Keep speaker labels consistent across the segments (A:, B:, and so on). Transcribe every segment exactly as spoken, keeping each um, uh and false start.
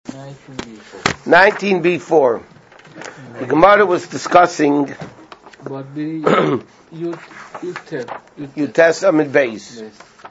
A: nineteen B four. The Gemara was discussing
B: But the you you test
A: you test Amid Beis.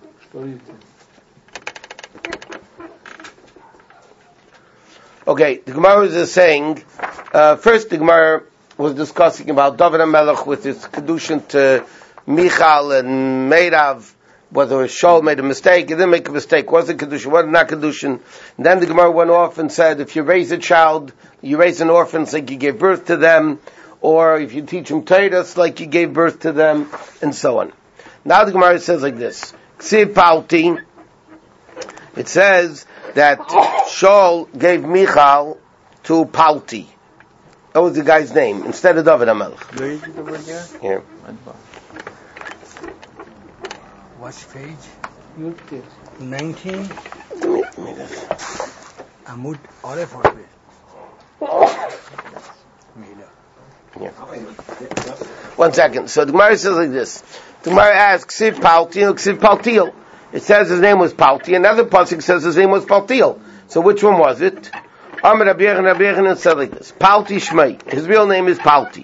A: Okay, the Gemara was saying uh, first the Gemara was discussing about David HaMelech with his kedushin to Michal and Meirav, whether Shaul made a mistake, he didn't make a mistake, was it kedushin, was it not kedushin? And then the Gemara went off and said, if you raise a child, you raise an orphan, it's like you gave birth to them, or if you teach them Torah, it's like you gave birth to them, and so on. Now the Gemara says like this, Ksiv Palti, it says that Shaul gave Michal to Palti. That was the guy's name, instead of David HaMelech.
C: Where is it over here?
A: Here.
C: What page? nineteen. Amud Aleph or
A: Yeah. One second. So the Gemara says like this. The Gemara asks, Ksiv Paltiel, Ksiv Paltiel. It says his name was Palti. Another pasuk says his name was Paltiel. So which one was it? Amar Rabbi Yechon, Rabbi Yechon said like this. Palti Shmei. His real name is Palti.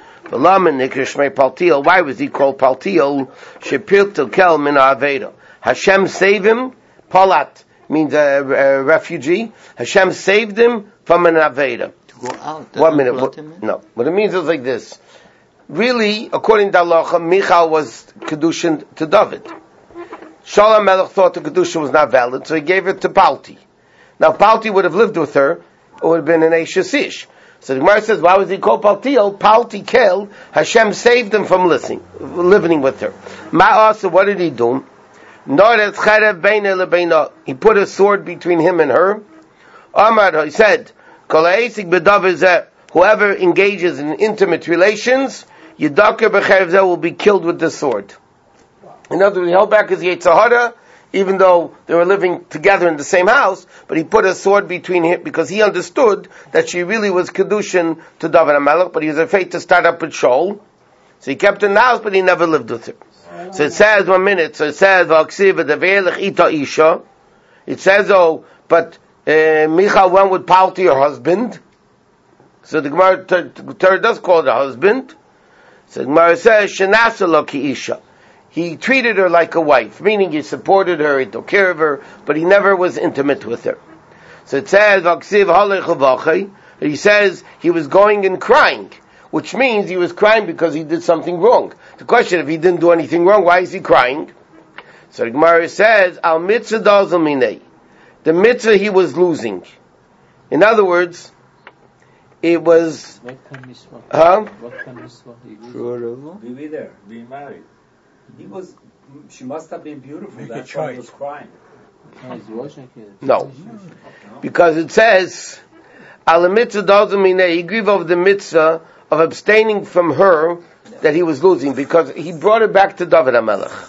A: Why was he called Paltiel? Shepirtel kel min ha'aveda. Hashem saved him. Palat means a, a refugee. Hashem saved him from an aveda.
D: To go out.
A: One minute. What, no. What it means is like this. Really, according to Halacha, Michal was kedushin to David. Shaul HaMelech thought the kedushin was not valid, so he gave it to Palti. Now, Palti would have lived with her. It would have been an Eishes Ish. So the Gemara says, why was he called Paltiel? Palti killed. Hashem saved him from listening, living with her. Ma'asa, what did he do? He put a sword between him and her. Amar, he said, whoever engages in intimate relations, will be killed with the sword. In other words, he held back his Yetzer Hara, even though they were living together in the same house, but he put a sword between him because he understood that she really was kedushin to David HaMelech, but he was afraid to start up with Shaul. So he kept her in the house, but he never lived with her. So it says, one minute, so it says, it says, oh, but uh, Michal went with Palti, her husband. So the Gemara Torah does call her husband. So the Gemara says, Shenasa lo ki isha. He treated her like a wife, meaning he supported her, he took care of her, but he never was intimate with her. So it says, he says he was going and crying, which means he was crying because he did something wrong. The question, if he didn't do anything wrong, why is he crying? So the Gemara says, Al mitzvah dazal minei. The mitzvah he was losing. In other words, it was...
B: What kind of mitzvah?
A: Huh?
B: What kind of mitzvah?
E: Be with her, be married. He was, she must have been beautiful.
C: Make
E: That's
C: a
E: why he
C: choice.
E: was crying.
A: No. Because it says, Al mitzvah dazal minei, he gave of the mitzvah of abstaining from her that he was losing, because he brought her back to David HaMelech.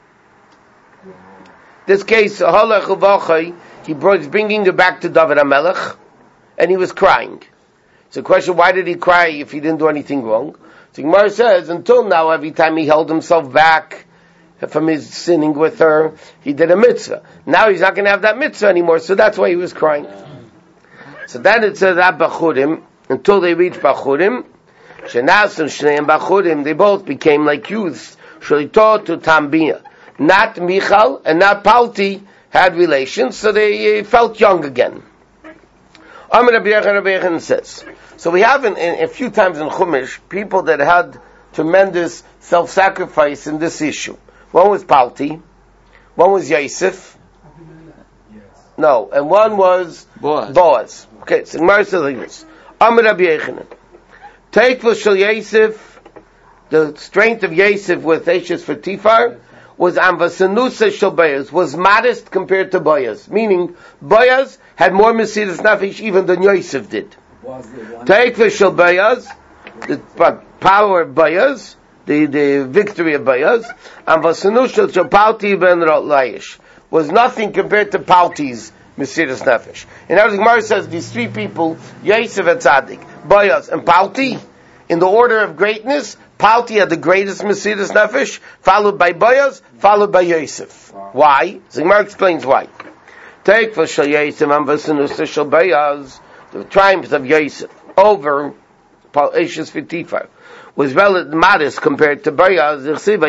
A: This case, he brought, he's bringing her back to David HaMelech, and he was crying. So the question, why did he cry if he didn't do anything wrong? So Gemara says, until now, every time he held himself back from his sinning with her, he did a mitzvah. Now he's not going to have that mitzvah anymore, so that's why he was crying. So then it says, Ab Bachurim, until they reached Bachurim, Shenasim Shneim Bachurim, they both became like youths, Shalito to Tambia. Not Michal and not Palti had relations, so they uh, felt young again. Amar Rabbi Yechon, Rabbi Yechon says, so we have in, in, a few times in Chumash, people that had tremendous self-sacrifice in this issue. One was Palti, one was Yosef, no, and one was
D: Boaz.
A: Boaz. Okay, so Gemara says like this. Amar Rabbi Yechon, Teikvah shel Yosef, the strength of Yosef with Eishes for Tifar, was Amvasanusa shel Boaz, was modest compared to Boaz. Meaning, Boaz had more Mesiras Nefesh even than Yosef did. Teikvah shel Boaz, the power of Boaz, the, the victory of Boaz, Amvasanusa shel Palti ben Laish, was nothing compared to Palti's Mesiras Nefesh. And as the Gemara says, these three people, Yosef and Tzaddik, Boaz and Palti, in the order of greatness, Palti had the greatest Mesiras Nefesh, followed by Boaz, followed by Yosef. Why? The Gemara explains why. Take for Shal Yosef and Vasanusa Shal Bayaz, the triumphs of Yosef over Ashes Fifty-five was relatively modest compared to Bayaz.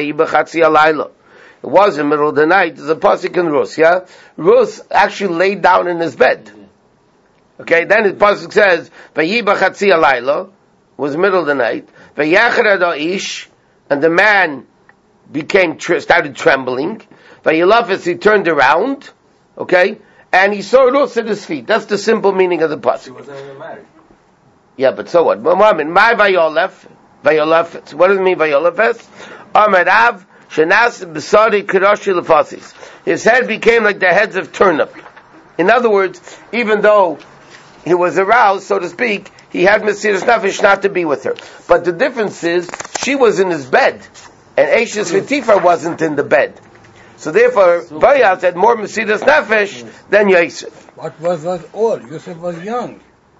A: It was in the middle of the night. There's a pasuk in Rus, yeah? Rus actually laid down in his bed. Okay, then the pasuk says, "Vayiba chatzi alayla," was the middle of the night. Vayachred ish, and the man became started trembling. Vayilafis, he turned around. Okay, and he saw Rus at his feet. That's the simple meaning of the pasuk.
E: She wasn't even married.
A: Yeah, but so what? My vayolef, vayolef. What does it mean vayolefes? Amar Av shenas b'sari kirashi lefasis. His head became like the heads of turnip. In other words, even though he was aroused, so to speak, he had Mesiras Nefesh not to be with her. But the difference is, she was in his bed, and Ashes V'Tifar wasn't in the bed. So therefore, Bayaz had more Mesiras Nefesh than Yosef.
C: What was was old? Yosef was young.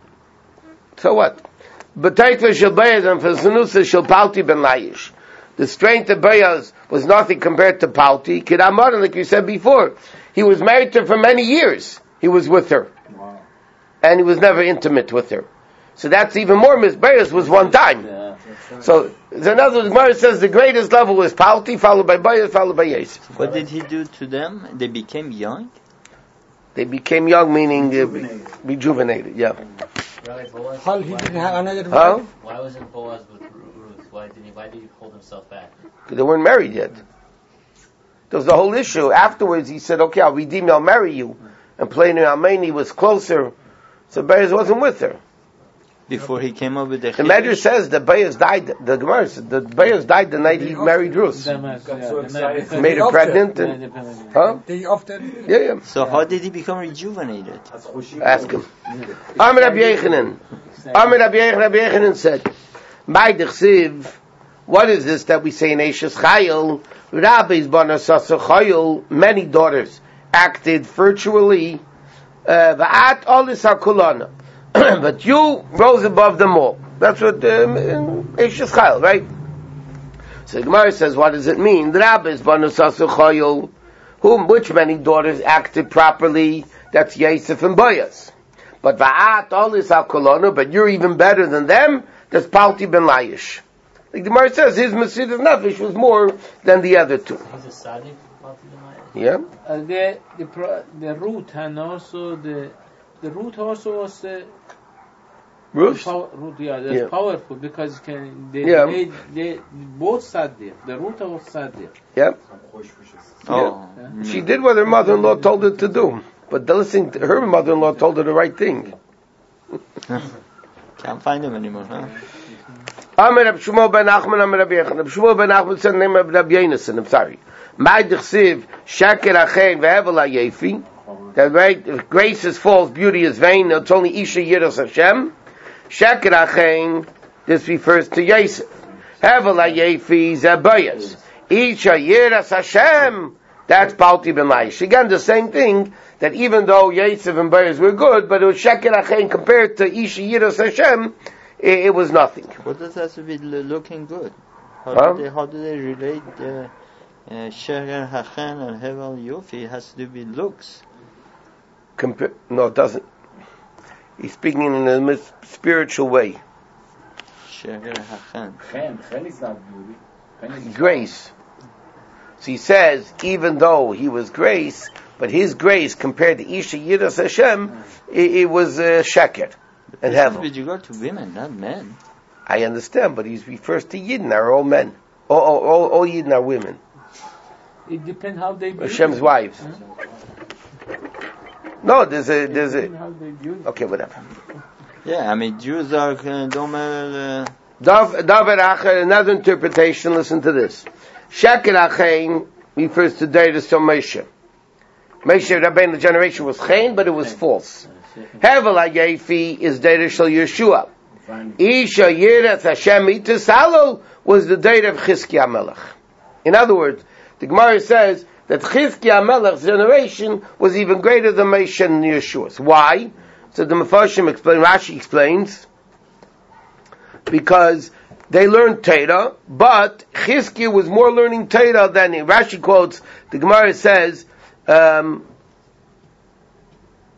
A: So what? But Taitva Shel Bayaz and Fasanusa Shel Palti Ben Layish. The strength of Bayaz was nothing compared to Palti. Kidamar, like you said before, he was married to her for many years. He was with her.
E: Wow.
A: And he was never intimate with her. So that's even more. Miss Bayaz was one time.
B: Yeah.
A: So, in other words, Gemara says the greatest level was Palti, followed by Bayaz, followed by Yosef.
D: What did he do to them? They became young?
A: They became young, meaning uh, rejuvenated. rejuvenated, yeah.
F: Rabbi Boaz,
C: How he didn't have another
A: Huh?
C: wife?
F: why wasn't Boaz with Ruth? Why didn't he? Why did he hold himself back?
A: Because they weren't married yet. There was the whole issue. Afterwards, he said, okay, I'll redeem you, I'll marry you. And Pliny Almani was closer, so Bayaz wasn't with her.
D: Before he came up with the
A: The Medrash says that Bayaz died, the Gemara says, that Bayaz died the night he married Ruth.
B: Got
E: so excited.
A: Made her pregnant, and, huh?
C: They after
A: Yeah, yeah.
D: So how did he become rejuvenated?
A: Ask him. Amr Rabbi Yechanan. Amr Rabbi Yechanan, Rabbi Yechanan said, "My dechsiv, what is this that we say in Ashes Chayil? Rabbi's banasasa Chayil, many daughters acted virtually. Va'at olis hakulana, but you rose above them all. That's what um, in Ashes Chayil, right? So the Gemara says, what does it mean? Rabbi's banasasa Chayil, whom which many daughters acted properly? That's Yosef and Boaz. But va'at all is hakolonu, but you're even better than them. That's Palti ben Layish. Like the Gemara says, his Mesiras Nefesh was more than the other two.
F: He's a tzaddik. Palti ben Layish.
A: Yeah.
B: Uh, the the pro, the root and also the the root also was the
A: Ruth?
B: power, root. Yeah, that's
A: Yeah.
B: powerful because it can they,
A: Yeah.
B: they, they both sat there. The root was sat there.
A: Yeah.
D: Oh.
B: Yeah.
A: She did what her mother-in-law told her to do. But the listening to her mother-in-law told her the right thing.
D: Can't find him anymore, huh?
A: Amar Reb Shmuel ben Nachman, Amar Rabbi Yechanan. Reb Shmuel ben Nachman said the name of Rabbi Yonason. I'm sorry. My dechsiv shaker achein ve'evel ha'yefi. That right, if grace is false, beauty is vain. It's only Isha Yiras Hashem. Shaker achein. This refers to Yosef. Hevel ha'yefi zebayas. Isha Yiras Hashem. That's Palti ben Layish. Again, the same thing. That even though Yosef and Bayaz were good, but it was Sheker Achein compared to Isha Yiras Hashem, it, it was nothing.
D: What does that have to be looking good? How,
A: Huh?
D: do, they, how do they relate uh, uh, Sheker Hachen and Hevel Yofi? It has to do with looks.
A: Compa- no, it doesn't. He's speaking in a mis- spiritual way.
D: Sheker Hachen.
E: Chen, Chen is not beauty. Chen is
A: Grace. So he says, even though he was grace, but his grace compared to Isha Yiras Hashem, it, it was uh, Sheker and
D: This is
A: Hevel.
D: with regard to women, not men.
A: I understand, but he refers to Yidden, are all men. All, all, all, all Yidden are women.
B: It depends how they view
A: Hashem's
B: it.
A: wives.
B: Huh?
A: No, there's a, there's
B: Depends
A: a,
B: how they view it.
A: okay, whatever.
D: Yeah, I mean, Jews are uh, domer. Uh,
A: Dav, David Acher, another interpretation, listen to this. Sheker Achein refers to Deiris of Moshe. Moshe Rabbeinu generation was Chain, but it was false. Hevel HaYefi is Deiris Shel Yeshua. Isha Yiras Hashem Itasalo was the date of Chizkiah Melech. In other words, the Gemara says that Chizkiah Melech's generation was even greater than Moshe and Yeshua's. Why? So the Mefarshim explain, Rashi explains, because they learned Torah, but Chizkiah was more learning Torah than Rashi quotes. The Gemara says, um,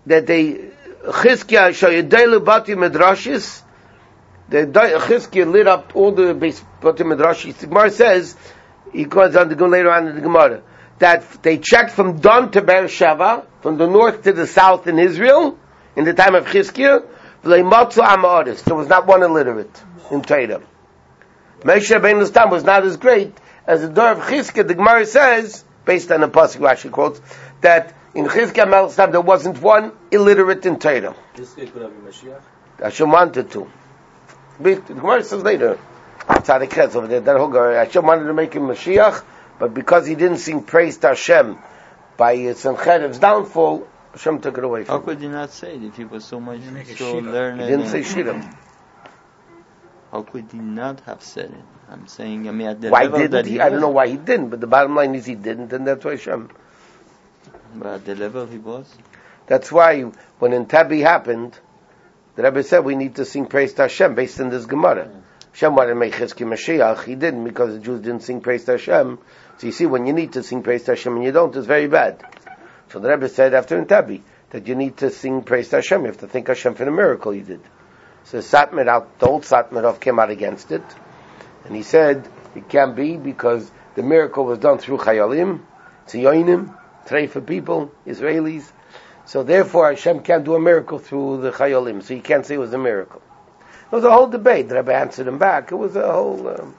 A: that they Chizkiah Shayadelu Bati Midrashis. The Chizkiah lit up all the base Bati Midrashis. The Gemara says he goes on to go later on in the Gemara that they checked from Dan to Beersheba, from the north to the south in Israel, in the time of Chizkiah. There was not one illiterate in Torah. Moshe Rabbeinu's time was not as great as the door of Chizkiah. The Gemara says, based on the pasuk Rashi quotes, that in Chizkiah Melech's time there wasn't one illiterate in Torah.
G: Chizkiah could have been Mashiach?
A: Hashem wanted to. The Gemara says later, Tzadik Ches over there, that whole guy, Hashem wanted to make him Mashiach, but because he didn't sing praise to Hashem by Sancherev's downfall, Hashem took it away from him.
D: How could he not say it if he was so much so learned?
A: He didn't say Shira.
D: How could he not have said it? I'm saying, I mean, at the
A: why
D: level
A: didn't
D: that
A: he?
D: he
A: I
D: was.
A: don't know why he didn't, but the bottom line is he didn't, and that's why Hashem.
D: But at the level he was.
A: That's why when in Tabi happened, the Rebbe said we need to sing praise to Hashem based on this Gemara. Hashem wanted to make Chizkiah Mashiach. He didn't because the Jews didn't sing praise to Hashem. So you see, when you need to sing praise to Hashem and you don't, it's very bad. So the Rebbe said after in Tabi that you need to sing praise to Hashem. You have to thank Hashem for the miracle you did. So Satmar out, the old Satmarov came out against it, and he said it can't be because the miracle was done through Chayalim, Tziyonim, Treifa people, Israelis. So therefore Hashem can't do a miracle through the Chayalim. So you can't say it was a miracle. It was a whole debate. The Rebbe answered him back. It was a whole... Um,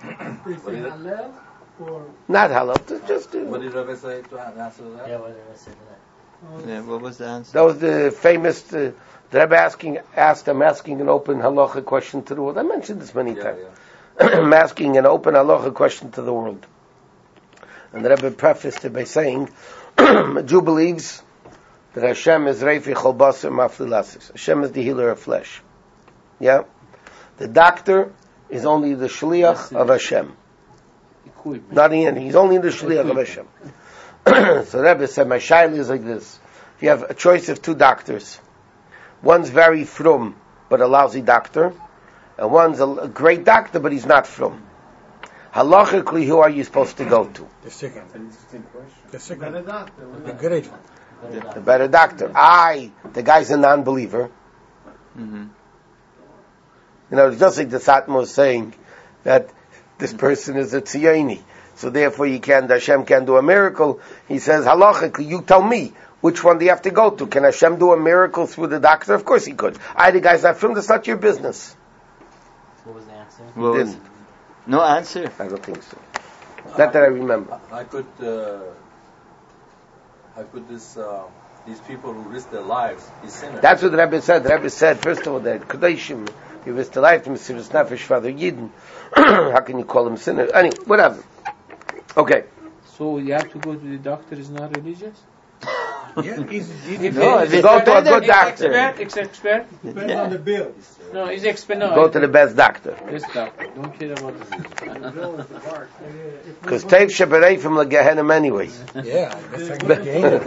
A: not halal, just... Uh,
G: what did Rebbe say to answer that?
F: Yeah, what did Rebbe say to that?
D: Yeah, what was the answer?
A: That was the famous... Uh, the Rebbe asking, asked him, asking an open halacha question to the world. I mentioned this many
G: Yeah,
A: times.
G: yeah.
A: I'm asking an open halacha question to the world. And the Rebbe prefaced it by saying, a Jew believes that Hashem is Reifi Chol Basar Maflilasis. Hashem is the healer of flesh. Yeah? The doctor is only the shliach of Hashem. Not in, he's only the shliach of Hashem. So the Rebbe said, my shaila is like this. If you have a choice of two doctors, one's very frum, but a lousy doctor, and one's a, a great doctor, but he's not frum. Halachically, who are you supposed to go to?
C: The second. The second. The great one.
A: The, the better doctor. I, the guy's a non-believer.
D: Mm-hmm.
A: You know, it's just like the Satmar was saying that this person is a tziyoni, so therefore you can, Hashem can do a miracle. He says, halachically, you tell me, which one do you have to go to? Can Hashem do a miracle through the doctor? Of course he could. I, the guy's not from, that's not your business.
F: What was the answer?
D: What was-
A: Didn't.
D: No answer.
A: I don't think so. Not that I remember.
G: I could, uh, I could this, uh, these people who risk their lives, these sinners.
A: That's what the Rebbe said. The Rebbe said, first of all, that Kodeshim, he risked the life to Mesiras Nefesh, Father Yidden. How can you call him sinner? Anyway, whatever. Okay.
B: So you have to go to the doctor is not religious?
C: Yeah, he's, he's,
B: If
D: No,
B: he's
D: if
A: go to a good
B: expert,
A: doctor.
B: Expert, ex- expert.
C: depends on the bill.
B: No, he's expert. No,
A: Go to the best doctor.
B: This doctor. Don't care about this.
A: Because Tev Sheberei from the Gehenna anyway.
C: Yeah, that's like the game.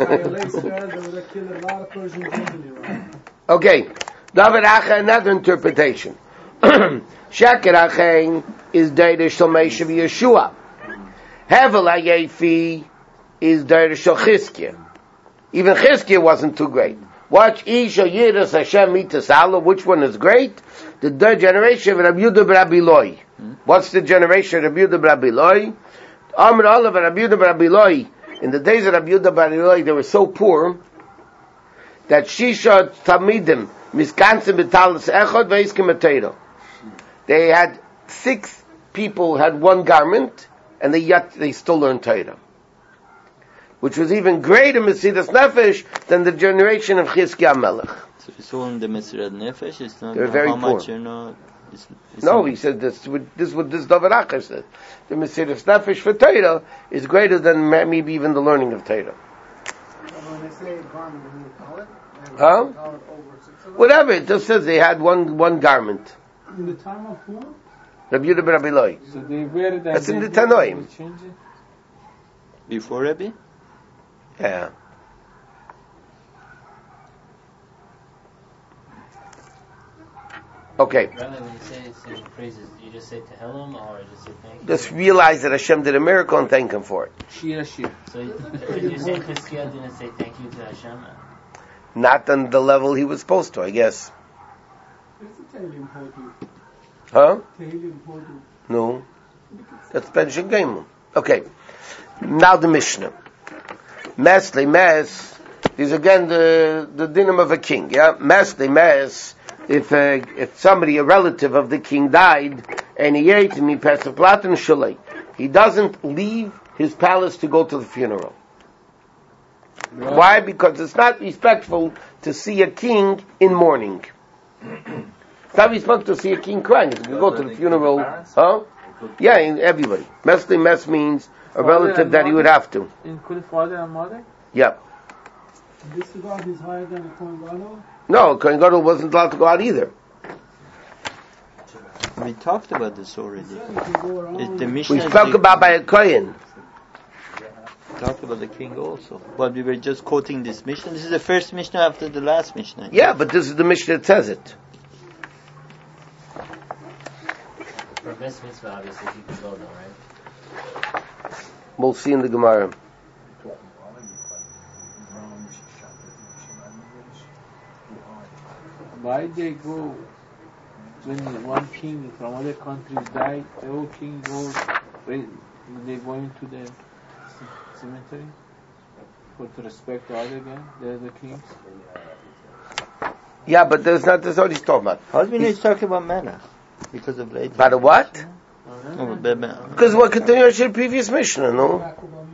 A: Okay. David Acha, another interpretation. Sheker Achain is Deir Shel Moshe v'Yeshua. Hevel HaYefi is Deir Shel Chizkiah. Even Chizkiah wasn't too great. Watch Isha Yiras Hashem Mitas Allah. Which one is great? The third generation of Rabbi Yehuda Rabbi Loi. What's the generation of Rabbi Yehuda Rabbi Loi? Amr Allah Rabbi Yehuda Rabbi Loi. In the days of Rabbi Yehuda Rabbi Loi, they were so poor that Shisha Tamidim Miskansim B'Talis Echad Ve'iskim Ateiro. They had six people had one garment, and they yet they still learned Torah, which was even greater Mesiras Nefesh than the generation of Chizkiah Melech.
D: So it's all in the Mesiras Nefesh. It's not
A: They're very
D: how much
A: poor.
D: you know. It's, it's
A: No,
D: not-
A: he said this. This is what this David Acher said. The Mesiras Nefesh for Torah is greater than maybe even the learning of Torah.
H: When they say garment, do you call it?
A: Huh?
H: Call it over six of them?
A: Whatever, it just says they had one one garment.
B: In the time of who?
A: Rabbi Yehuda ben Rabbi Loi.
B: So they wear it.
A: That's
B: and
A: in
B: they
A: the
B: do-
A: Tanoim.
B: they change it?
D: Before Rebbe?
A: Yeah. Okay.
F: Rather when you say say praises, you just say Tehillim or just say thank you?
A: Just realize that Hashem did a miracle and thank Him for it.
B: Shira Shira.
F: So you- did you say Chizkiah didn't say thank you to Hashem?
A: not on the level he was supposed to, I guess.
B: It's a Tehillim Hodu.
A: Huh?
B: Tehillim Hodu.
A: No. That's Ben Shegemu. Okay. Now the Mishnah. Mesli Mes is again the, the dinam of a king, yeah? Mesli Mes, if, uh, if somebody, a relative of the king died, and he ate him, he passed a platin shalei, he doesn't leave his palace to go to the funeral. Right. Why? Because it's not respectful to see a king in mourning. It's not respectful to see a king crying. If you go to the funeral, huh? Yeah, in everybody. Mesli Mes means a relative that he would have to.
B: Include father and mother?
A: Yeah.
H: This God is higher than a Kohen Gadol?
A: No, Kohen Gadol wasn't allowed to go out either.
D: We talked about this already. It, the
A: we spoke about by a Kohen.
D: We talked about the king also. But we were just quoting this Mishnah. This is the first Mishnah after the last Mishnah.
A: Yeah, but this is the Mishnah that says it.
F: For best mitzvah, obviously, you can go though, right?
A: We'll see in the Gemara.
B: Why they go when one king from other countries died? The whole king goes. They go into the cemetery for to respect the other again. They're the kings.
A: Yeah, but there's not. That's what he's talking about.
D: How do we know he's talking about Melech? Because of late.
A: About a what?
D: Oh,
A: because we're continuing the previous Mishnah, no?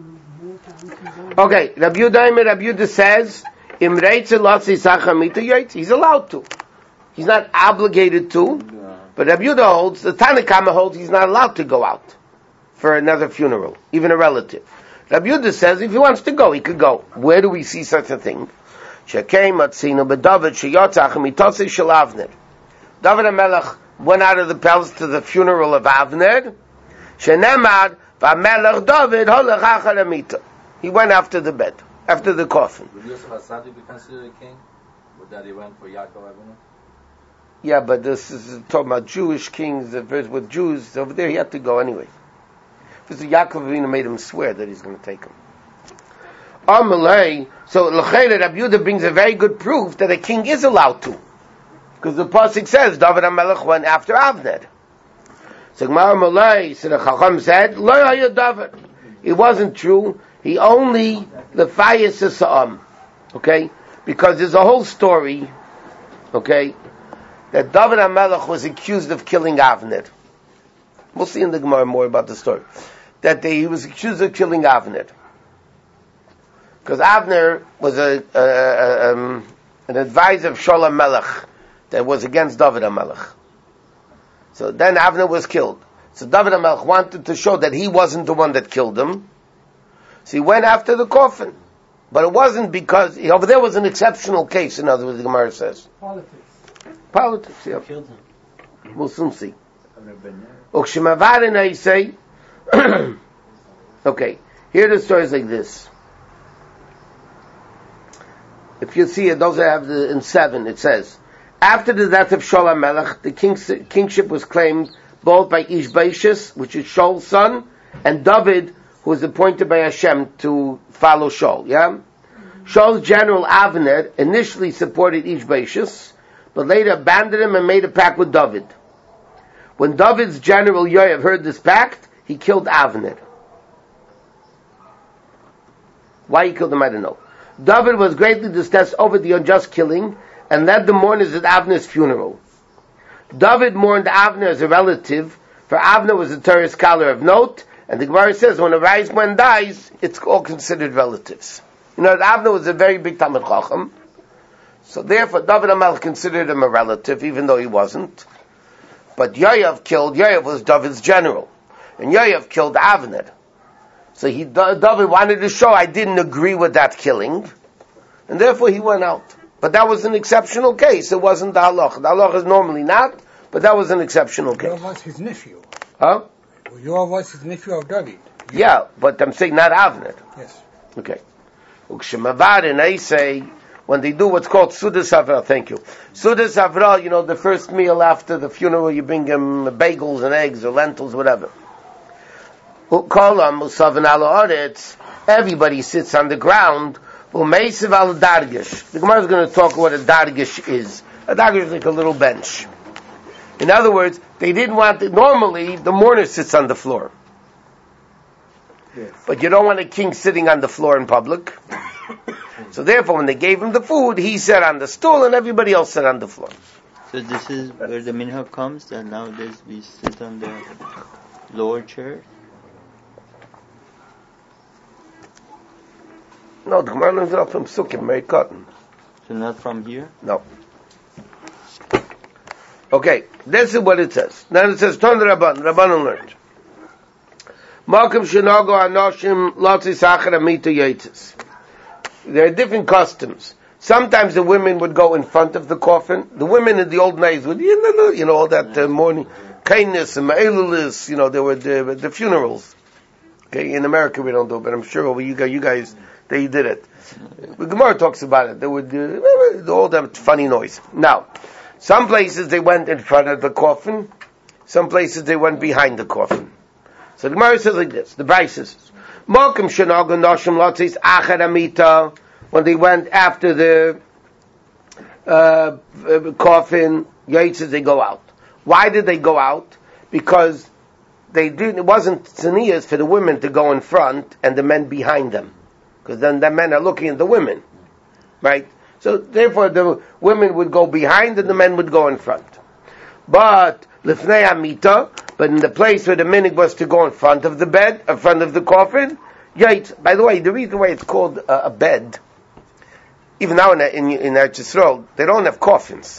A: Okay, Rabbi Yehuda, Rabbi Yehuda says, Im reitze lotzi sachamita yaitz. He's allowed to. He's not obligated to. But Rabbi Yehuda holds, the Tanakama holds, he's not allowed to go out for another funeral, even a relative. Rabbi Yehuda says, if he wants to go, he could go. Where do we see such a thing? Shekei matzino beDavid sheyotzach mitosei shel Avner. David HaMelech went out of the palace to the funeral of Avner. Shenemad v'Melech David holech achar hamita. He went after the bed, after the coffin.
G: Would Yosef HaTzadik be considered a king? Would that he went for Yaakov Avinu?
A: Yeah, but this is talking about Jewish kings. The verse with Jews over there, he had to go anyway. Because Yaakov Avinu made him swear that he's going to take him. Amalei. So L'chayre Rabbi Yehuda brings a very good proof that a king is allowed to. Because the pasuk says David HaMelech went after Avner. So Gemara Malay, so the Chacham said, Lo haya David. It wasn't true. He only the fayis sa'am. Okay? Because there's a whole story, okay, that David HaMelech was accused of killing Avner. We'll see in the Gemara more about the story. That they, he was accused of killing Avner. Because Avner was a, a, a um, an advisor of Sholem Melech that was against David HaMelech. So then Avner was killed. So David HaMelech wanted to show that he wasn't the one that killed him. So he went after the coffin. But it wasn't because, over there was an exceptional case, in other words, the Gemara says.
H: Politics.
A: Politics, yeah.
F: Killed him.
A: We'll soon see. Ukshemavarin, I say, okay, here the story is like this. If you see it, those that have the, in seven, it says, after the death of Shaul HaMelech, the king's, kingship was claimed both by Ishbaishas, which is Shaul's son, and David, who was appointed by Hashem to follow Shaul, yeah? Shaul's general Avner initially supported Ishbaishas, but later abandoned him and made a pact with David. When David's general Yoav heard this pact, he killed Avner. Why he killed him, I don't know. David was greatly distressed over the unjust killing and led the mourners at Avner's funeral. David mourned Avner as a relative, for Avner was a Torah scholar of note, and the Gemara says when a wise man dies, it's all considered relatives. You know, Avner was a very big Talmid Chacham, so therefore David HaMelech considered him a relative, even though he wasn't. But Yoav killed, Yoav was David's general, and Yoav killed Avner. So he, David wanted to show, I didn't agree with that killing, and therefore he went out. But that was an exceptional case. It wasn't the halach. The halach is normally not, but that was an exceptional case.
C: Yoav was his nephew.
A: Huh?
C: Yoav was his nephew of David.
A: Yeah, but I'm saying not Avner.
C: Yes.
A: Okay. Ukshemavarin, I say, when they do what's called Sudas Avra, thank you. Sudas Avra, you know, the first meal after the funeral, you bring them bagels and eggs or lentils, whatever. Everybody sits on the ground. Umeisev al dargish. The Gemara is going to talk what a dargish is. A dargish is like a little bench. In other words, they didn't want it. Normally, the mourner sits on the floor.
E: Yes.
A: But you don't want a king sitting on the floor in public. So therefore, when they gave him the food, he sat on the stool and everybody else sat on the floor.
D: So this is where the minhag comes, that nowadays we sit on the lower chair?
A: No, the Gemara learns it up from Sukkim, Mary Cotton.
D: So not from here?
A: No. Okay, this is what it says. Then it says, Ton Rabban, Rabbanon learned. Malkim shenago anoshim lotzi sachar amita yitzis. There are different customs. Sometimes the women would go in front of the coffin. The women in the old days would, you know, you know all that uh, morning kindness and ma'elulis, you know, there were the, the funerals. Okay, in America we don't do it, but I'm sure over you guys, you guys, they did it. The Gemara talks about it. They would uh, all that funny noise. Now, some places they went in front of the coffin. Some places they went behind the coffin. So the Gemara says like this. The Bryce says, Malkim shenago noshim lotzis achar amita. When they went after the uh, coffin, Yitzis, they go out. Why did they go out? Because they didn't. It wasn't tznius for the women to go in front and the men behind them, because then the men are looking at the women, right? So therefore, the women would go behind and the men would go in front. But lifnei amita, but in the place where the minig was to go in front of the bed, in front of the coffin, Yaitz. By the way, the reason why it's called uh, a bed. Even now in in, in Eretz Yisrael, they don't have coffins.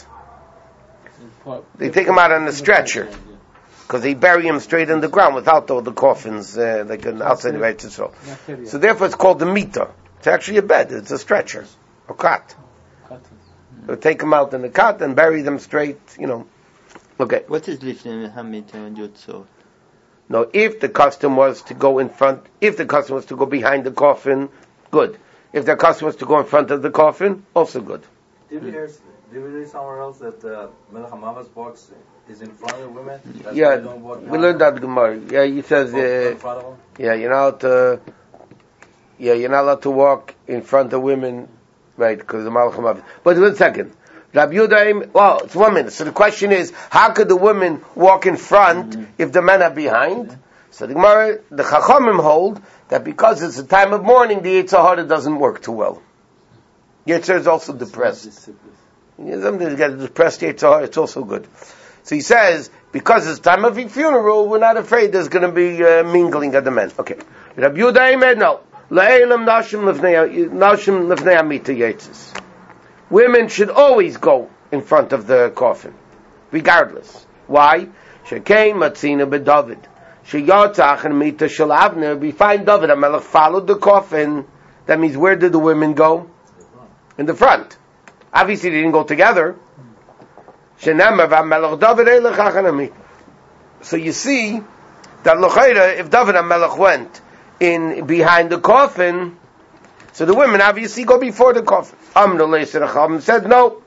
A: They take them out on a stretcher because they bury them straight in the ground without all the coffins, uh, like outside of Eretz Yisrael. So therefore, it's called the mita. It's actually a bed. It's a stretcher, a cot. They take them out in the cot and bury them straight. You know. Okay.
D: What is lifnei hamita and yotzot?
A: No, if the custom was to go in front, if the custom was to go behind the coffin, good. If the custom was to go in front of the coffin, also good.
G: Did we hear, did we read somewhere else that the Melech HaMavet's box is in front of the women? That's
A: Yeah,
G: why they don't walk
A: we learned that Gemara. Yeah, he says, uh,
G: in front of them?
A: yeah, you're not allowed to, yeah, you're not allowed to walk in front of women, right, because the Melech HaMavet. But one second. Rabbi Yehuda, well, it's one minute. So the question is, how could the women walk in front mm-hmm. if the men are behind? Mm-hmm. So the Gemara, the Chachamim hold that because it's a time of mourning, the Yetzer Hara doesn't work too well. Yetzer is also depressed. You know, sometimes you get a depressed Yetzer Hara, it's also good. So he says, because it's time of funeral, we're not afraid there's going to be uh, mingling of the men. Okay. Rabbi Yehuda, no. La'elam nashim lefnei amita Yetzis. Women should always go in front of the coffin, regardless. Why? Shekei matzina beDavid. Sheyatzach and mita shel Avner. We find David HaMelech followed the coffin. That means where did the women go? In the front. Obviously they didn't go together. Shenamar v'HaMelech David eilech achan. So you see that l'chayra, if David HaMelech went in behind the coffin, so the women obviously go before the coffin. Amr said no.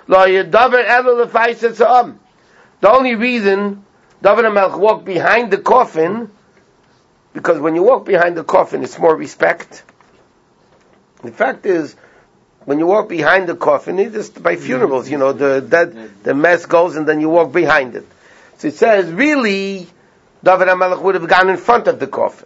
A: The only reason David HaMelech walked behind the coffin, because when you walk behind the coffin, it's more respect. The fact is, when you walk behind the coffin, it's just by funerals, you know, the that the mess goes and then you walk behind it. So it says, really, David HaMelech would have gone in front of the coffin.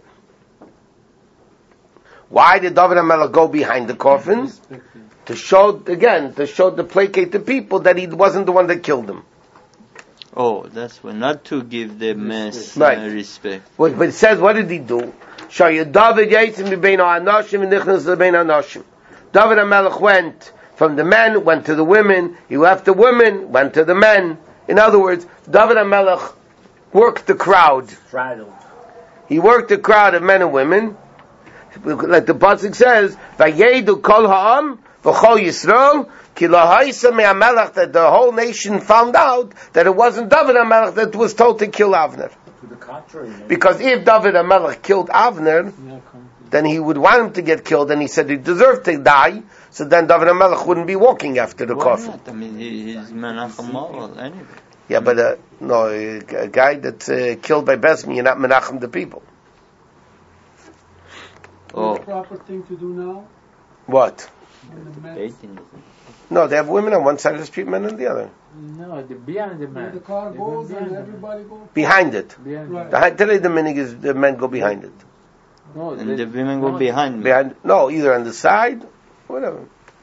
A: Why did David HaMelech go behind the coffin? To show, again, to show, to placate the people that he wasn't the one that killed them.
D: Oh, that's why, not to give the mess
A: right.
D: uh, respect.
A: But, but it says, what did he do? David HaMelech went from the men, went to the women, he left the women, went to the men. In other words, David HaMelech worked the crowd.
F: Straddled.
A: He worked the crowd of men and women. Like the pasuk says, "Vayedu kol ha'am v'chol Yisrael ki lahaisa me'amelech," that the whole nation found out that it wasn't David HaMelech that was told to kill Avner.
E: To the contrary.
A: Because if David HaMelech killed Avner, then he would want him to get killed, and he said he deserved to die. So then David HaMelech wouldn't be walking after the
D: Why
A: coffin.
D: not? I mean, he, he's Menachem Moral anyway.
A: Yeah, but uh, no, a, a guy that's uh, killed by Besmi, you're not Menachem the people.
H: Oh. The proper thing to do now?
A: What?
B: Eighteen.
A: No, they have women on one side of the street, men on the other.
B: No, the behind the man.
H: The car
B: They
H: goes
B: go
H: and
B: behind
H: everybody goes.
A: Behind it.
B: the- Behind.
H: Right.
A: The, today the minig is the men go behind it.
B: No,
D: And
B: they-
D: the women go
B: no,
D: behind me.
A: Behind, no, either on the side, whatever.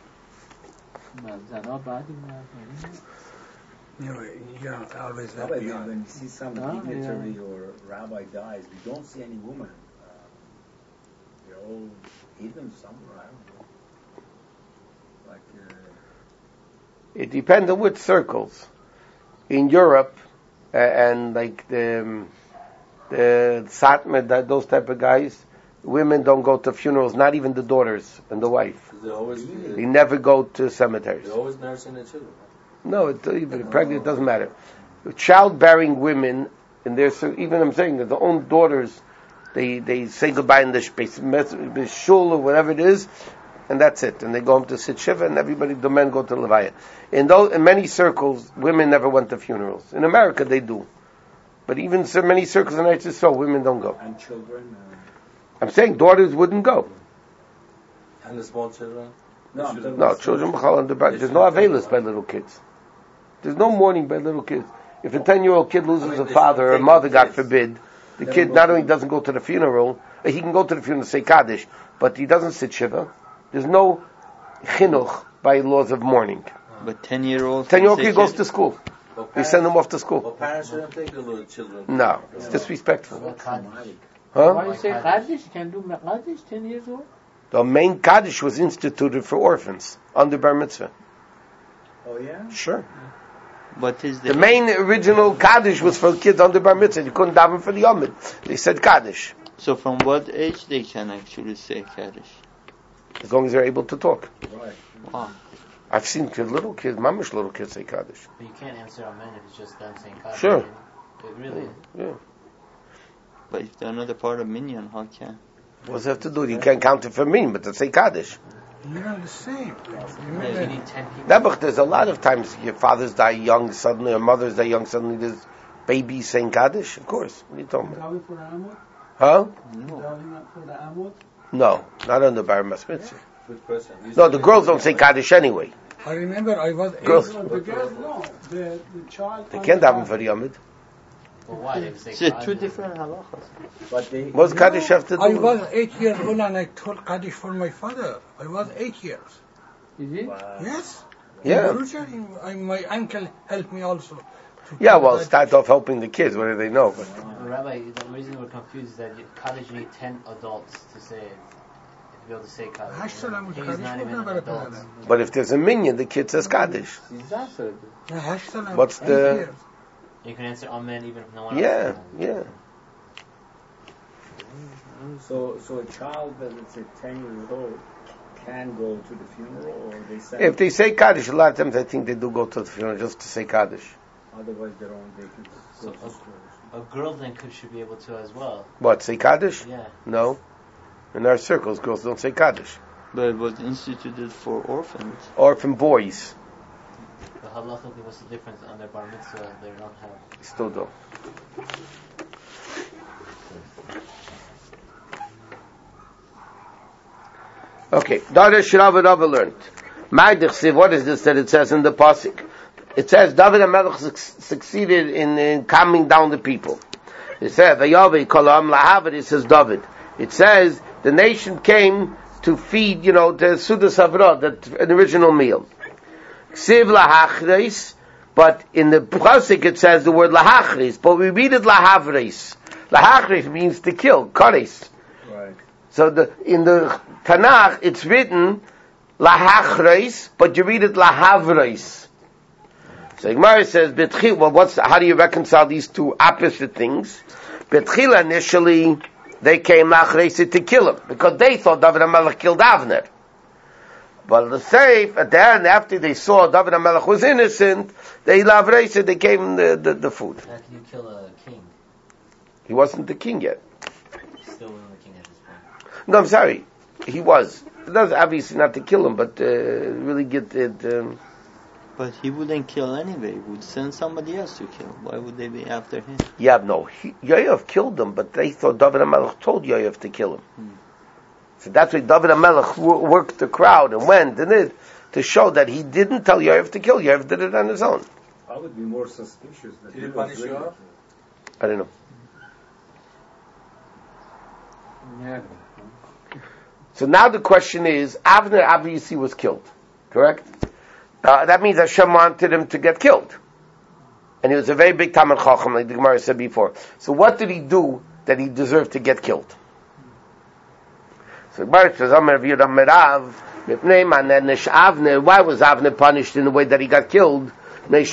B: زنا بعد این
C: You know, you don't always have
E: Rabbi,
C: to be
E: when,
C: on.
E: when you see some
B: Ah,
E: dignitary
B: yeah.
E: or rabbi dies, we don't see any woman. Uh, they're all hidden somewhere. I don't know. Like, uh,
A: It depends on which circles. In Europe, uh, and like the um, the Satmar, that those type of guys, women don't go to funerals, not even the daughters and the wife.
G: They're always,
A: They never go to cemeteries.
G: they're always nursing their children.
A: No, it, even pregnant, it doesn't matter. Childbearing women, in their, even I'm saying that their own daughters, they, they say goodbye in the shul, shul or whatever it is, and that's it. And they go home to sit shiva, and everybody, the men go to levaya. In those, in many circles, women never went to funerals. In America, they do, but even so many circles in Eretz Yisrael, women don't go.
E: and children. Uh,
A: I'm saying daughters wouldn't go.
G: And the small children.
E: no, I'm talking
A: No,
E: about
A: children, b'chal on the back. There's no aveilus by little kids. There's no mourning by little kids. If a ten-year-old kid loses
G: I mean,
A: a
G: they
A: father or a
G: shouldn't
A: mother,
G: take
A: God
G: kids.
A: forbid, the
E: They
A: kid
E: don't
A: not
E: go
A: only
E: to-
A: doesn't go to the funeral, uh, he can go to the funeral to say Kaddish, but he doesn't sit Shiva. There's no chinuch by laws of mourning.
D: But ten-year-old...
A: Ten-year-old kid goes to school.
G: Well,
A: They
G: parents,
A: send them off to
G: well,
A: school.
G: parents shouldn't take the little children.
A: No, it's disrespectful.
F: What Kaddish?
A: Huh?
B: Why you say Kaddish? Can do Kaddish ten years old?
A: The main Kaddish was instituted for orphans under Bar Mitzvah.
E: Oh, yeah?
A: Sure.
D: What is the...
A: The main original Kaddish was for kids under Bar Mitzvah. You couldn't daven for the Yomid. They said Kaddish.
D: So from what age they can actually say Kaddish?
A: As long as they're able to talk.
E: Right.
D: Wow.
A: I've seen kids, little kids, mamish little kids say Kaddish.
F: But you can't answer amen if it's just them saying Kaddish.
A: Sure.
F: It really.
A: Yeah.
D: But if they're not a part of minyan, how can?
A: What does it have to do? You can't count it for me, but to say Kaddish.
C: You're not the same.
F: Yeah, you need ten people.
A: Nebuch, there's a lot of times your fathers die young suddenly, or mothers die young suddenly, there's babies saying Kaddish. Of course. What are you talking about?
H: Daven for the Amud?
A: Huh?
D: No.
H: Daven for the Amud?
A: No, not under Bar Mitzvah.
G: Good question. You
A: No,
G: see
A: the
G: it-
A: girls don't say Kaddish anyway.
C: I remember I was eight.
A: Girls.
H: No, the girls, no. The, the child.
A: They can't daven for the Yomid.
F: Well, why? They would say
D: So
F: Kaddish.
D: two different halachas.
E: But they.
A: What's Kaddish have to do?
C: I
A: with-
C: was eight years old and I told Kaddish for my father. I was eight years.
B: Is it?
E: Wow.
C: Yes.
A: Yeah.
C: In Jerusalem, I, my uncle helped me also. to
A: Yeah,
C: tell
A: well,
C: that-
A: start off helping the kids. What do they know? But
F: Rabbi, the reason we're confused is that you, Kaddish you need ten adults to say it. To be able to say Kaddish.
C: Hashtag
F: He's
C: Kaddish,
F: not even an
C: whatever
F: adult.
C: it is.
A: but if there's a minion, the kid says Kaddish.
B: Disaster.
C: Yeah, hashtag
A: What's
C: eight
A: the-
C: years.
F: You can answer amen even if no one
A: Yeah,
F: else
A: yeah.
E: So, so a child that let's say ten years old can go to the funeral, or they send.
A: If they say Kaddish, a lot of times I think they do go to the funeral just to say Kaddish.
E: Otherwise, they don't. They can
F: So,
E: go to schools.
F: A girl then could should be able to as well.
A: What, say Kaddish?
F: Yeah.
A: No. In our circles, girls don't say Kaddish.
D: But it was instituted for orphans.
A: Orphan boys
F: The halachically, what's the difference on their bar mitzvah? They don't have.
A: still do. Okay, David Shirav Rava learned. Ma'adich, what is this that it says in the pasuk? It says David HaMelech suc- succeeded in, in calming down the people. It says Vayavi Kolam Lahavid. It says David. It says the nation came to feed, you know, the Sudas Havra, that an original meal. Ksiv Lahachreis, but in the pasuk it says the word Lahachreis, but we read it Lahavreis. Lahachreis means to kill, Kares.
E: Right.
A: So the in the Tanakh it's written Lahachreis, but you read it Lahavreis. So Gemara says, Betchil, well, what's, how do you reconcile these two opposite things? Betchila, initially, they came Lachreis to kill him, because they thought David HaMelech killed Avner. But the safe, at the end, after they saw David HaMelech was innocent, they Lavreis, they gave him the, the, the food.
F: How can you kill a king?
A: He wasn't the king yet.
F: He's still wasn't the king at this point.
A: No, I'm sorry. He was. That's obviously not to kill him, but uh, really get it... Um,
D: But he wouldn't kill anyway. He would send somebody else to kill. Why would they be after him?
A: Yeah, no. He, Yoav killed him, but they thought David HaMelech told Yoav to kill him.
D: Hmm.
A: So that's why David HaMelech worked the crowd and went and it to show that he didn't tell Yoav to kill. Yoav did it on his own.
E: I would be more suspicious. That
G: Did he
E: was
G: punish
E: ready.
G: Yoav?
A: I don't know.
B: Yeah.
A: So now the question is, Avner obviously was killed, correct? Uh, that means Hashem wanted him to get killed. And he was a very big Talmid Chacham, like the Gemara said before. So what did he do that he deserved to get killed? So the Gemara says, Amar Rav Merav, Mipnei Manenish Avner, why was Avner punished in the way that he got killed? What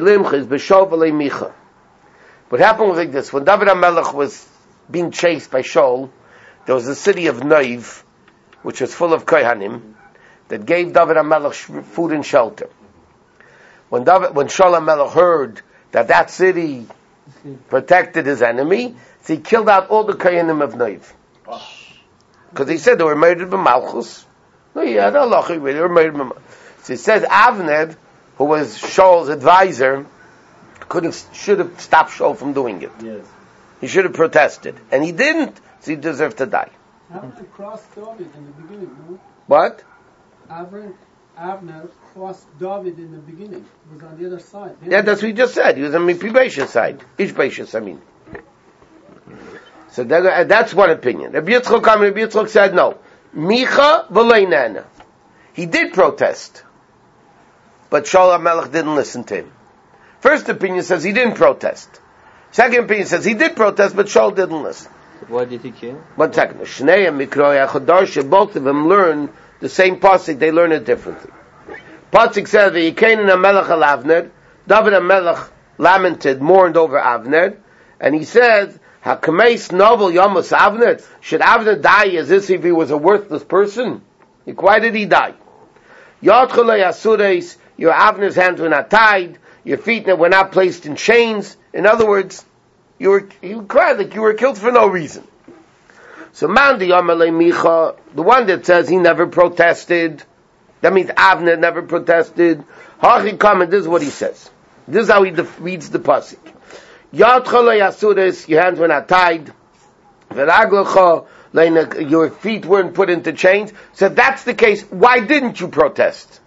A: happened was like this, when David HaMelech was being chased by Shaul, there was a city of Noiv, which was full of Kohanim, that gave David HaMelech food and shelter. When David, when Shaul HaMelech heard that that city protected his enemy, so he killed out all the Kohanim of Noiv. Because he said they were murdered by Malchus. No, he had Allah, they were murdered by Malchus. So he says Avner, who was Shaul's advisor, could have, should have stopped Shaul from doing it.
E: Yes.
A: He should have protested. And he didn't, so he deserved to die.
H: Avner crossed David in the beginning, no?
A: What?
H: Avner, Avner crossed David in the beginning. He was on the other side.
A: Yeah, that's what he just said. He was on Mipibesh's side. Ishbesh's, I mean. So that, that's one opinion. Rabbi Yitzchok, Rabbi Yitzchok said no. Micha v'leinana. He did protest. But Shaul HaMelech didn't listen to him. First opinion says he didn't protest. Second opinion says he did protest, but Shaul didn't listen.
D: Why did he kill?
A: One second. Shnei Mikroya Chodarsha, both of them learn the same pasuk, they learn it differently. Pasuk says, V'yikein HaMelech al Avner, David HaMelech lamented, mourned over Avner, and he says, HaKameis novel Yamos Avner, should Avner die as if he was a worthless person? Why did he die? Yadcholei Asureis, your Avner's hands were not tied, your feet were not placed in chains. In other words, you were, you cried like you were killed for no reason. So Mandi Amalei Micha, the one that says he never protested, that means Avner never protested. Hachi Kamen, this is what he says. This is how he def- reads the pasuk. Yad Cholei Asuris, your hands were not tied. V'raglecha, your feet weren't put into chains. So if that's the case, why didn't you protest?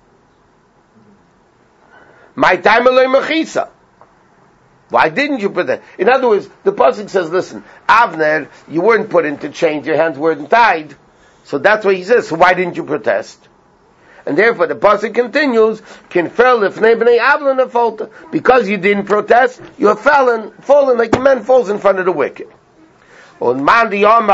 A: My time Eloi Mechisa. Why didn't you protest? In other words, the pasuk says, listen, Avner, you weren't put into chains, your hands weren't tied. So that's what he says. So why didn't you protest? And therefore the pasuk continues, because you didn't protest, you have fallen, fallen like a man falls in front of the wicked. According to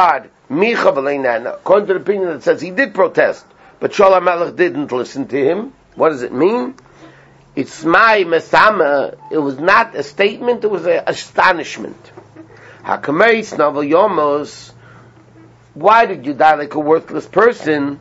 A: the opinion that says he did protest, but Shaul HaMelech didn't listen to him. What does it mean? It's my mesama. It was not a statement, it was an astonishment. Hakameis novel yomos. Why did you die like a worthless person?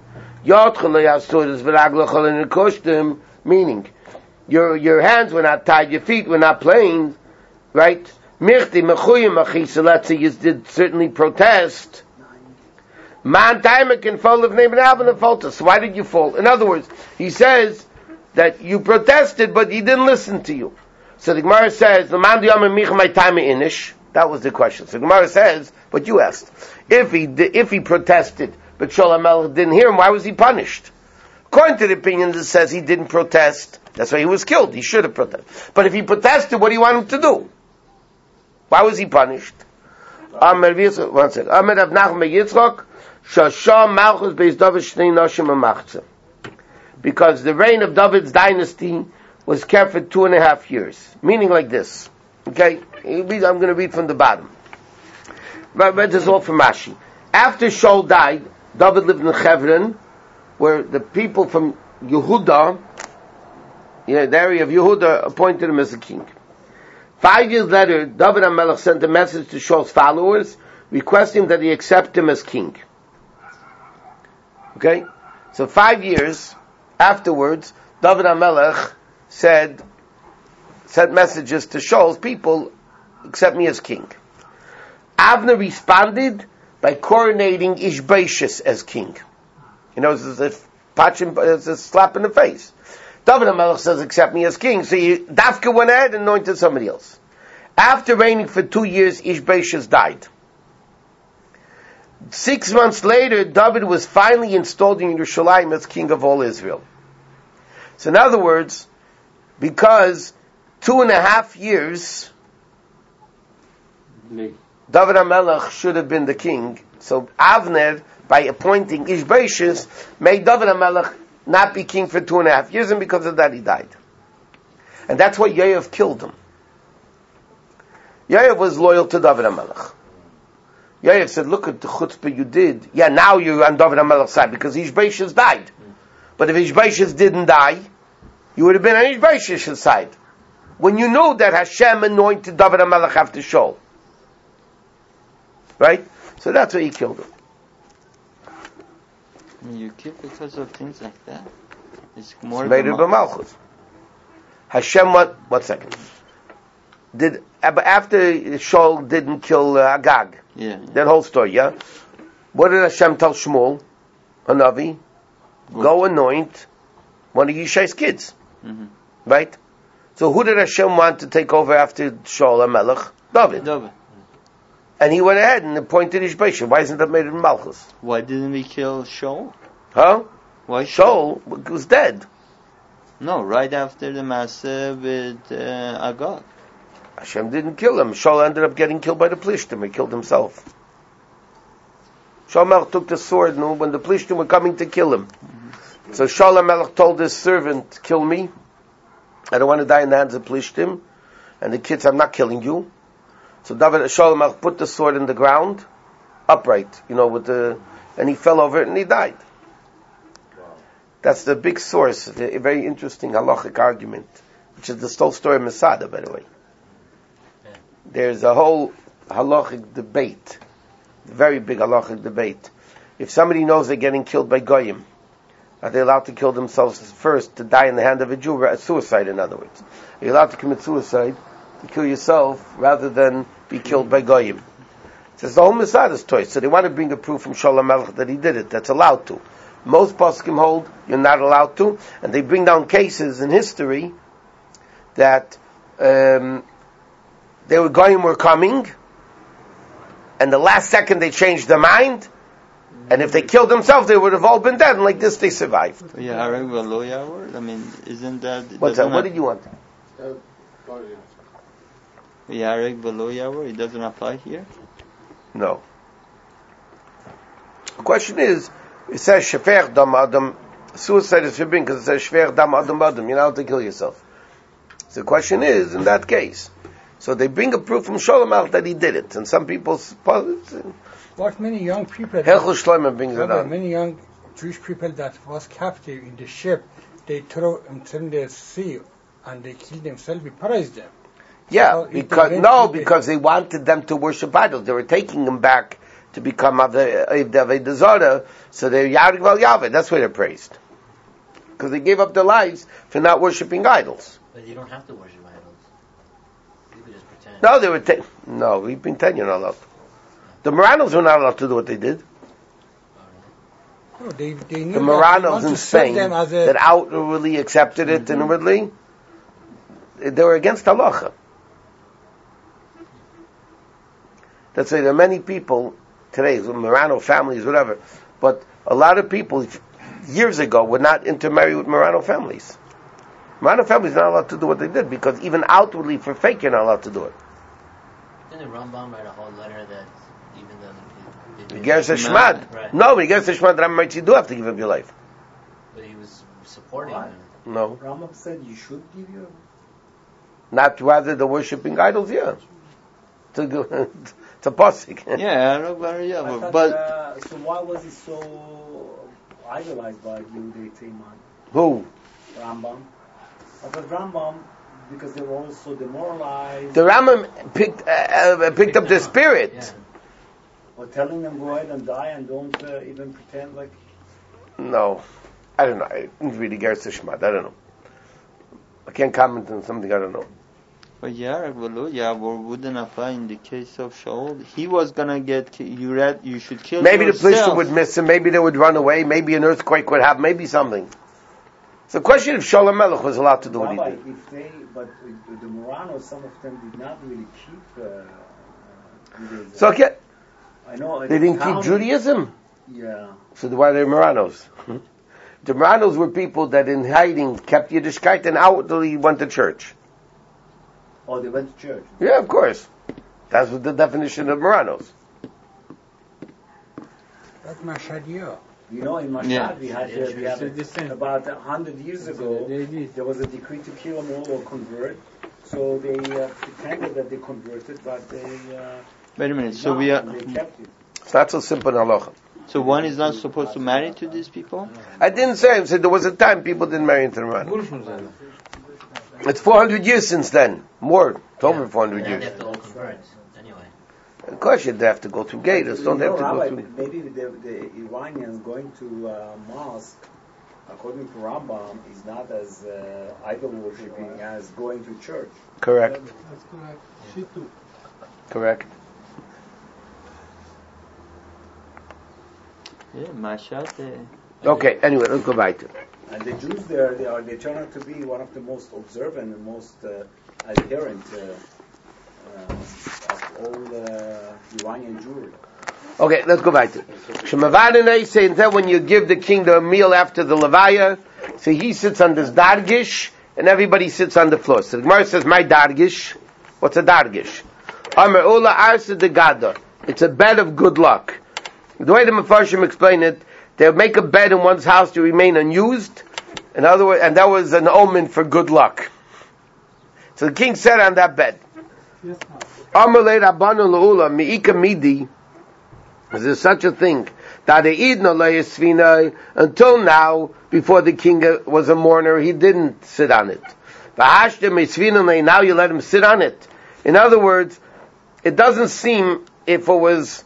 A: Meaning, your your hands were not tied, your feet were not plain, right? Let's say you did certainly protest. Man timer can fall if name and falter. So why did you fall? In other words, he says that you protested, but he didn't listen to you. So the Gemara says, "The man my time inish." That was the question. So the Gemara says, but you asked, if he if he protested, but Shaul HaMelech didn't hear him, why was he punished? According to the opinion that says he didn't protest, that's why he was killed. He should have protested. But if he protested, what do you want him to do? Why was he punished? Amar one second. Amar Rav Nachman ben Yitzchok, Shasham Malchus beis David Shnei Noshim Amachza. Because the reign of David's dynasty was kept for two and a half years. Meaning like this. Okay? I'm going to read from the bottom. I read this all from Rashi. After Shaul died, David lived in Hebron, where the people from Yehuda, yeah, the area of Yehuda, appointed him as a king. Five years later, David HaMelech sent a message to Shaul's followers, requesting that he accept him as king. Okay? So five years afterwards, David HaMelech said, sent messages to Shaul's people, accept me as king. Avner responded by coronating Ishbeshis as king. You know, it's a, it's a slap in the face. David HaMelech says, accept me as king. So he, Dafka went ahead and anointed somebody else. After reigning for two years, Ishbeshis died. Six months later, David was finally installed in Yerushalayim as king of all Israel. So in other words, because two and a half years, David HaMelech should have been the king. So Avner, by appointing Ishbaishis, made David HaMelech not be king for two and a half years, and because of that he died. And that's why Yoav killed him. Yoav was loyal to David HaMelech. Yoav said, look at the chutzpah you did. Yeah, now you're on David HaMelech's side, because Ishbaishis died. But if Ishbaishis didn't die, you would have been on Ishbaishis' side. When you know that Hashem anointed David HaMelech after Shaul. Right? So that's why he killed him.
D: You kill because of things like that. It's more
A: it's made it b'malchus. Hashem, what? One second. Did after Shaul didn't kill uh, Agag?
D: Yeah, yeah.
A: That whole story, yeah. What did Hashem tell Shmuel, Hanavi? Go, Go anoint one of Yishai's kids, mm-hmm. right? So who did Hashem want to take over after Shaul HaMelech? David.
D: David.
A: And he went ahead and appointed Ishbaisha. Why isn't that made in Malchus?
D: Why didn't we kill Shaul?
A: Huh?
D: Why
A: Shaul Shaul was dead.
D: No, right after the Maaseh with uh, Agag.
A: Hashem didn't kill him. Shaul ended up getting killed by the Plishtim. He killed himself. Shaul HaMelech took the sword and when the Plishtim were coming to kill him. Mm-hmm. So Shaul HaMelech told his servant, kill me. I don't want to die in the hands of Plishtim. And the kids, I'm not killing you. So David Shaul HaMelech put the sword in the ground, upright, you know, with the, and he fell over it and he died. Wow. That's the big source, a very interesting halachic argument, which is the whole story of Masada, by the way. Yeah. There's a whole halachic debate, very big halachic debate. If somebody knows they're getting killed by Goyim, are they allowed to kill themselves first to die in the hand of a Jew? Suicide, in other words. Are you allowed to commit suicide to kill yourself rather than be killed by Goyim? It says the whole Masada's choice. So they want to bring a proof from Shaul HaMelech that he did it. That's allowed to. Most poskim hold you're not allowed to, and they bring down cases in history that um, they were Goyim were coming, and the last second they changed their mind, and if they killed themselves, they would have all been dead, and like this they survived.
D: Yeah, I mean, isn't that...
A: What's that? What did you want?
C: Uh,
D: Yarek below Yahweh, it doesn't apply here?
A: No. The question is, it says Shefech Dam Adam, suicide is forbidden because it says Shefech Dam Adam Adam, you're not allowed to kill yourself. So the question is, in that case, so they bring a proof from Shaul HaMelech that he did it, and some people suppose...
C: What many young people...
A: Hechel Shlomo brings it on.
C: Many young Jewish people that was captive in the ship, they throw themselves in the sea, and they killed themselves, we paralyzed them.
A: Yeah,
C: so
A: because no, because they wanted them to worship idols. They were taking them back to become Avodah Zarah, so they're Yarig Val Yaveh. That's why they're praised. Because they gave up their lives for not worshiping idols.
F: But you don't have to worship idols. You could just pretend.
A: No, they were ta- no, we've been ten, you're not allowed. The Moranos were not allowed to do what they did.
C: No, they, they
A: the Moranos in Spain that outwardly accepted it mm-hmm. inwardly, they were against halacha. Let's say there are many people today, Marano families, whatever, but a lot of people years ago would not intermarry with Marano families. Marano families are not allowed to do what they did because even outwardly for fake you're not allowed to do it.
F: Didn't Rambam write a whole letter that even though
A: he gets a shmad? Right. No, when he gets a shmad, Rambam writes you do have to give up your life.
F: But he was supporting what? them.
A: No.
E: Rambam said you should give your...
A: Not rather the worshipping idols, yeah. To go... It's a pasuk.
D: Yeah, I know very yeah,
E: thought,
D: but
E: uh, so why was he so idolized by Yehudei Teiman?
A: Who?
E: Rambam. I thought Rambam because they were also demoralized.
A: The Rambam picked uh, uh, picked, picked up the spirit.
E: Yeah. Or telling them go ahead and die and don't uh, even pretend like.
A: No, I don't know. I didn't really get the Shema. I don't know. I can't comment on something I don't know.
D: But yeah, Yahweh wouldn't apply in the case of Shaul. He was gonna get you. Read you should kill.
A: Maybe
D: yourself.
A: the police would miss him. Maybe they would run away. Maybe an earthquake would happen. Maybe something. It's a question if Shaul HaMelech was allowed to do
E: Rabbi,
A: what he did.
E: If they, but uh, the Moranos, some of them did not really keep. Uh, uh,
A: so okay,
E: I know.
A: They didn't keep
E: town-
A: Judaism.
E: Yeah.
A: So why are they Moranos? The Moranos were people that in hiding kept Yiddishkeit and outwardly went to church.
E: Oh, they went to church.
A: Yeah, of course. That's what the definition of Moranos.
C: Like Mashhadia.
E: You know, in Mashhad
D: Yeah.
E: we had,
F: Yeah,
E: uh, we had
B: it's the same.
E: about a hundred years ago.
B: They did.
E: There was a decree to kill them all or convert. So they uh, pretended that they converted, but they. Uh,
D: Wait a minute.
E: did
D: So
E: not,
D: we are.
E: and they kept it.
A: It's not so simple in halacha.
D: So one is not supposed to marry to these people.
A: I didn't say. I said there was a time people didn't marry into the Moranos. It's four hundred years since then. More. It's over four hundred
F: Then
A: years.
F: they have to all convert anyway.
A: Of course, you'd have to go through gators. Don't
E: You
A: have
E: know,
A: to go
E: Rabbi,
A: through.
E: maybe the, the Iranians going to uh, mosque, according to Rambam, is not as uh, idol worshipping as going to church.
A: Correct.
H: That's correct. She too.
A: Correct.
D: Yeah, Mashhad. Uh,
A: Okay. Anyway, let's go back to.
E: And the Jews there, they are they turn out to be one of the most observant and most uh, adherent uh, uh, of all uh, Iranian Jewry.
A: Okay, let's go back to it. Shemavadane saying that when you give the king the meal after the levaya, so he sits on this dargish, and everybody sits on the floor. So the Gemara says, my dargish, what's a dargish? Amar Ola Arsa de Gada. It's a bed of good luck. The way the Mefarshim explain it, they would make a bed in one's house to remain unused, in other words, and that was an omen for good luck. So the king sat on that bed.
H: Yes, ma'am.
A: Amar le Rabbanu Le'ula, Mi'ika Midi, is there such a thing? That until now, before the king was a mourner, he didn't sit on it. Now you let him sit on it. In other words, it doesn't seem if it was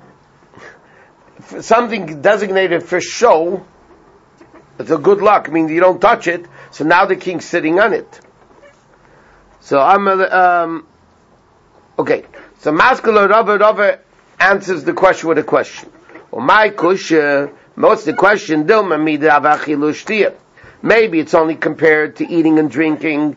A: something designated for show, it's a good luck. I mean, you don't touch it, so now the king's sitting on it. So I'm um, okay. So Maskala Rava Rava answers the question with a question. Well, my kusha, most of the question, Dilma mida avachilushtia. Maybe it's only compared to eating and drinking.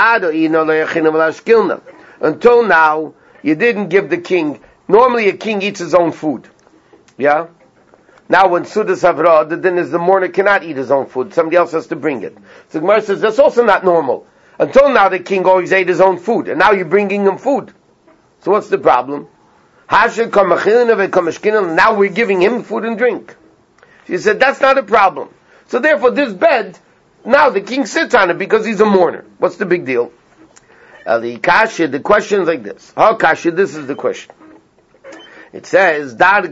A: Until now, you didn't give the king. Normally, a king eats his own food. Yeah. Now, when Sudas Havra, the din is the mourner cannot eat his own food. Somebody else has to bring it. So Gemara says that's also not normal. Until now, the king always ate his own food, and now you're bringing him food. So what's the problem? Now we're giving him food and drink. She said that's not a problem. So therefore, this bed, now the king sits on it because he's a mourner. What's the big deal? Ali Kasha, the question is like this. How Kasha, this is the question. It says, okay,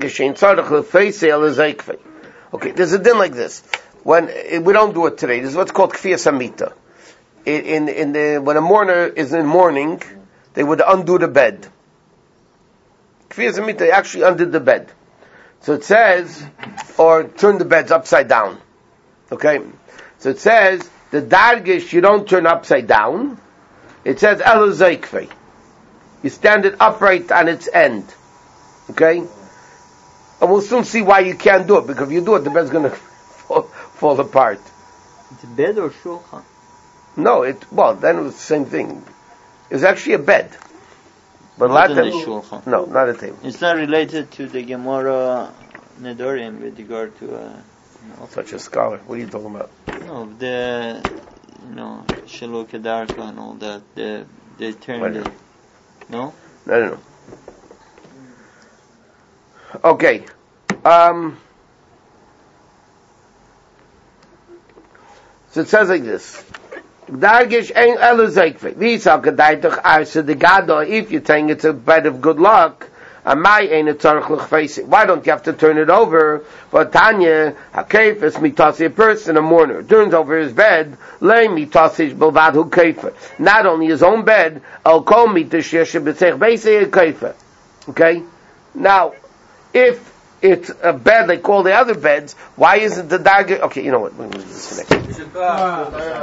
A: there's a din like this. When we don't do it today, this is what's called kfiyas hamita. In in the when a mourner is in mourning, they would undo the bed. Kfiyas hamita, they actually undid the bed. So it says, or turn the beds upside down. Okay, so it says the dargish you don't turn upside down. It says elazaykvei. You stand it upright on its end. Okay? And we'll soon see why you can't do it, because if you do it, the bed's going to fall, fall apart.
D: it's a bed or shulchan?
A: No, it, well, then it was the same thing. It was actually a bed. But a lot
D: Not
A: of
D: in
A: them,
D: the shulchan.
A: no, not a table.
D: It's not related to the Gemara Nedorim with regard to, uh, you know,
A: Such a scholar. What are you talking about?
D: no, the, you know, Shalom Kedarka and all that. The, they turn
A: Wait.
D: the, no?
A: No, no, no. Okay. Um, so it says like this. Dargish ein eluzekve. V'yisal k'daytuch arsa de gado. If you're saying it's a bed of good luck, amai ein a tzarech l'chfeisi. Why don't you have to turn it over? But Tanya, hakefes mitasi, a person, a mourner, turns over his bed, lay mitasi bilvad hu kefer. Not only his own bed, al kol mitash yeshe b'tzech beisei a kefer. Okay? Now, if it's a bed like all the other beds, why isn't the dargish? Okay, you know what? We're going to disconnect.